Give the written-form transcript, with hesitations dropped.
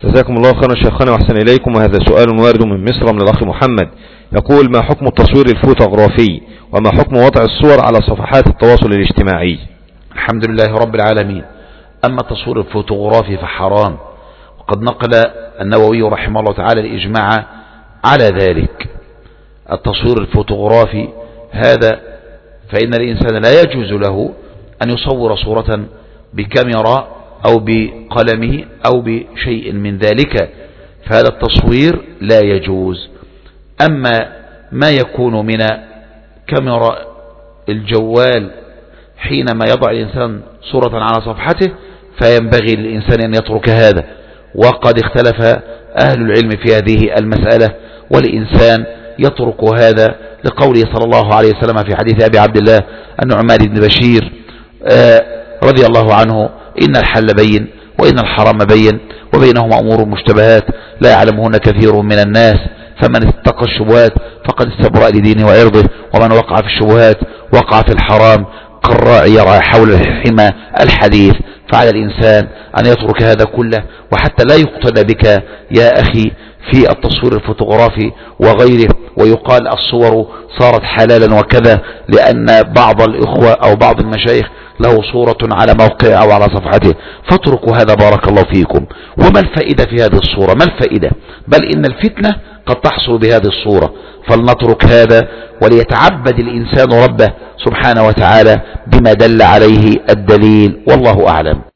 جزاكم الله خيرا شيخنا وأحسن إليكم. وهذا سؤال وارد من مصر من الأخ محمد، يقول: ما حكم التصوير الفوتوغرافي وما حكم وضع الصور على صفحات التواصل الاجتماعي؟ الحمد لله رب العالمين. أما التصوير الفوتوغرافي فحرام، وقد نقل النووي رحمه الله تعالى الإجماع على ذلك. التصوير الفوتوغرافي هذا فإن الإنسان لا يجوز له أن يصور صورة بكاميرا أو بقلمه أو بشيء من ذلك، فهذا التصوير لا يجوز. أما ما يكون من كاميرا الجوال حينما يضع الإنسان صورة على صفحته فينبغي للإنسان أن يترك هذا، وقد اختلف أهل العلم في هذه المسألة، والإنسان يترك هذا لقوله صلى الله عليه وسلم في حديث أبي عبد الله النعمان بن بشير رضي الله عنه: إن الحل بين وإن الحرام بين وبينهما أمور مشتبهات لا يعلمهن كثير من الناس، فمن اتقى الشبهات فقد استبرأ لدينه وعرضه، ومن وقع في الشبهات وقع في الحرام كالراعي يرعى حول الحمى الحديث. فعلى الإنسان أن يترك هذا كله، وحتى لا يقتدى بك يا أخي في التصوير الفوتوغرافي وغيره، ويقال الصور صارت حلالا وكذا، لأن بعض الإخوة أو بعض المشايخ له صورة على موقع أو على صفحته، فاتركوا هذا بارك الله فيكم. وما الفائدة في هذه الصورة؟ ما الفائدة؟ بل إن الفتنة قد تحصل بهذه الصورة، فلنترك هذا وليتعبد الإنسان ربه سبحانه وتعالى بما دل عليه الدليل، والله أعلم.